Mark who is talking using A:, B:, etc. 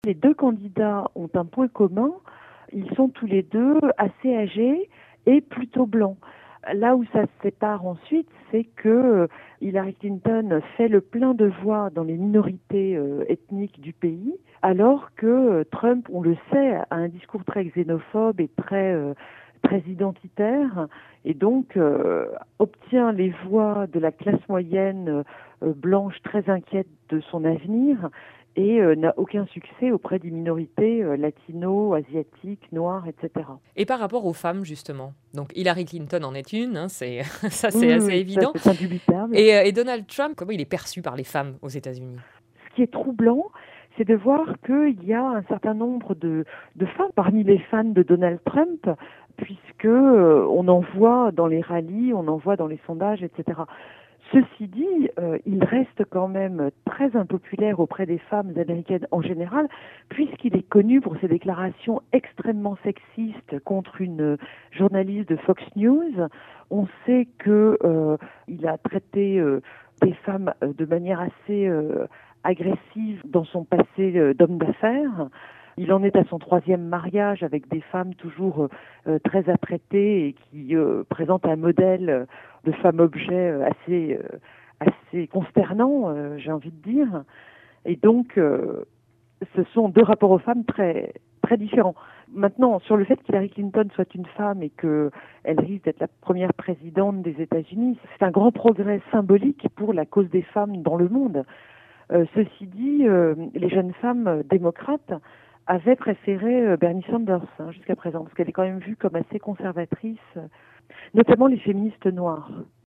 A: Les deux candidats ont un point commun, ils sont tous les deux assez âgés et plutôt blancs. Là où ça se sépare ensuite, c'est que Hillary Clinton fait le plein de voix dans les minorités ethniques du pays, alors que Trump, on le sait, a un discours très xénophobe et très identitaire, et donc obtient les voix de la classe moyenne blanche très inquiète de son avenir, et n'a aucun succès auprès des minorités latino, asiatiques, noires, etc.
B: Et par rapport aux femmes, justement. Donc Hillary Clinton en est une, hein, c'est ça
A: Oui,
B: c'est
A: oui,
B: assez
A: oui, ça
B: évident.
A: c'est indubitable.
B: Et Donald Trump, comment il est perçu par les femmes aux États-Unis?
A: Ce qui est troublant, c'est de voir qu'il y a un certain nombre de femmes parmi les fans de Donald Trump, puisque on en voit dans les rallyes, on en voit dans les sondages, etc. Ceci dit, il reste quand même très impopulaire auprès des femmes américaines en général, puisqu'il est connu pour ses déclarations extrêmement sexistes contre une journaliste de Fox News. On sait que il a traité des femmes de manière assez agressive dans son passé d'homme d'affaires. Il en est à son troisième mariage avec des femmes toujours très apprêtées et qui présentent un modèle de femme objet assez consternant, j'ai envie de dire. Et donc, ce sont deux rapports aux femmes très, très différents. Maintenant, sur le fait qu'Hillary Clinton soit une femme et qu'elle risque d'être la première présidente des États-Unis, c'est un grand progrès symbolique pour la cause des femmes dans le monde. Ceci dit, les jeunes femmes démocrates avaient préféré Bernie Sanders jusqu'à présent, parce qu'elle est quand même vue comme assez conservatrice, notamment les féministes noires.